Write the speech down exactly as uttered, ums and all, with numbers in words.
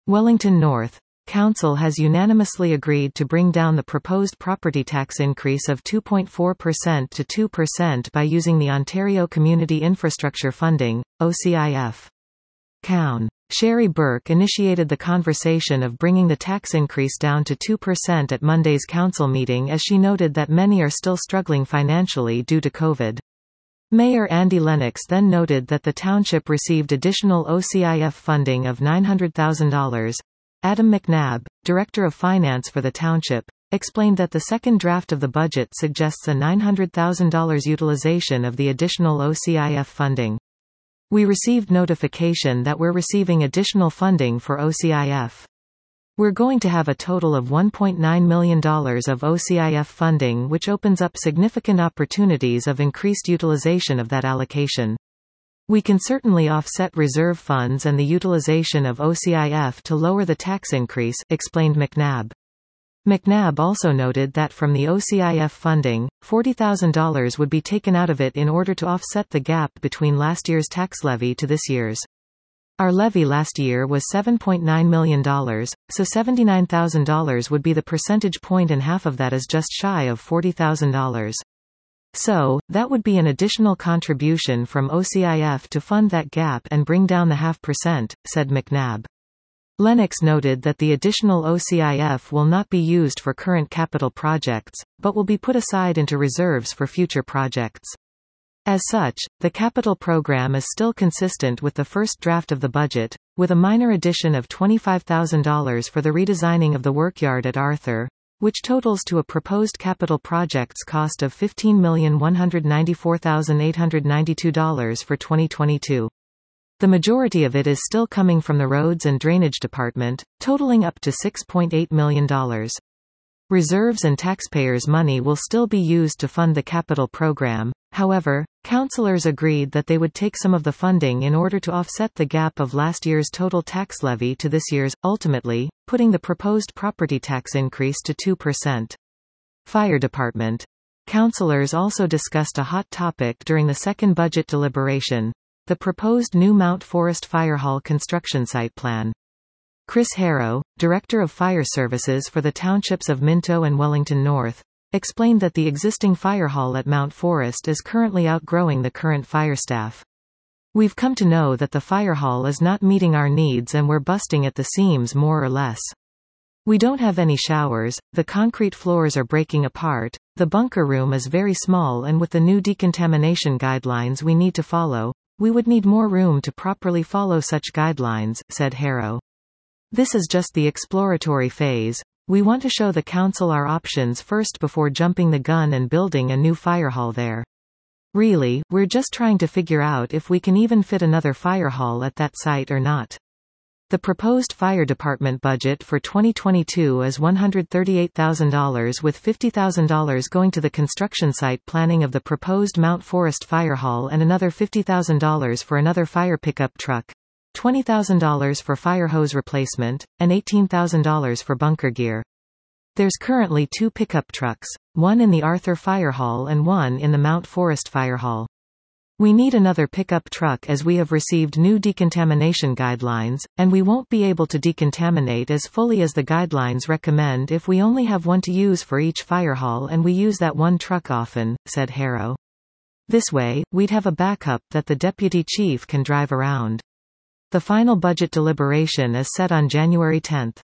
Wellington North. Council has unanimously agreed to bring down the proposed property tax increase of two point four percent to two percent by using the Ontario Community Infrastructure Funding, O C I F. Coun. Sherry Burke initiated the conversation of bringing the tax increase down to two percent at Monday's council meeting, as she noted that many are still struggling financially due to COVID. Mayor Andy Lennox then noted that the township received additional O C I F funding of nine hundred thousand dollars. Adam McNabb, Director of Finance for the township, explained that the second draft of the budget suggests a nine hundred thousand dollars utilization of the additional O C I F funding. We received notification that we're receiving additional funding for O C I F. We're going to have a total of one point nine million dollars of O C I F funding, which opens up significant opportunities of increased utilization of that allocation. We can certainly offset reserve funds and the utilization of O C I F to lower the tax increase, explained McNabb. McNabb also noted that from the O C I F funding, forty thousand dollars would be taken out of it in order to offset the gap between last year's tax levy to this year's. Our levy last year was seven point nine million dollars, so seventy-nine thousand dollars would be the percentage point, and half of that is just shy of forty thousand dollars. So, that would be an additional contribution from O C I F to fund that gap and bring down the half percent, said McNabb. Lennox noted that the additional O C I F will not be used for current capital projects, but will be put aside into reserves for future projects. As such, the capital program is still consistent with the first draft of the budget, with a minor addition of twenty-five thousand dollars for the redesigning of the workyard at Arthur, which totals to a proposed capital projects cost of fifteen million one hundred ninety-four thousand eight hundred ninety-two dollars for twenty twenty-two. The majority of it is still coming from the Roads and Drainage Department, totaling up to six point eight million dollars. Reserves and taxpayers' money will still be used to fund the capital program. However, councillors agreed that they would take some of the funding in order to offset the gap of last year's total tax levy to this year's, ultimately, putting the proposed property tax increase to two percent. Fire Department. Councillors also discussed a hot topic during the second budget deliberation: the proposed new Mount Forest Fire Hall construction site plan. Chris Harrow, Director of Fire Services for the townships of Minto and Wellington North, explained that the existing fire hall at Mount Forest is currently outgrowing the current fire staff. We've come to know that the fire hall is not meeting our needs and we're busting at the seams more or less. We don't have any showers, the concrete floors are breaking apart, the bunker room is very small, and with the new decontamination guidelines we need to follow, we would need more room to properly follow such guidelines, said Harrow. This is just the exploratory phase. We want to show the council our options first before jumping the gun and building a new fire hall there. Really, we're just trying to figure out if we can even fit another fire hall at that site or not. The proposed fire department budget for twenty twenty-two is one hundred thirty-eight thousand dollars, with fifty thousand dollars going to the construction site planning of the proposed Mount Forest Fire Hall and another fifty thousand dollars for another fire pickup truck, twenty thousand dollars for fire hose replacement, and eighteen thousand dollars for bunker gear. There's currently two pickup trucks, one in the Arthur Fire Hall and one in the Mount Forest Fire Hall. We need another pickup truck as we have received new decontamination guidelines, and we won't be able to decontaminate as fully as the guidelines recommend if we only have one to use for each fire hall, and we use that one truck often, said Harrow. This way, we'd have a backup that the deputy chief can drive around. The final budget deliberation is set on January tenth.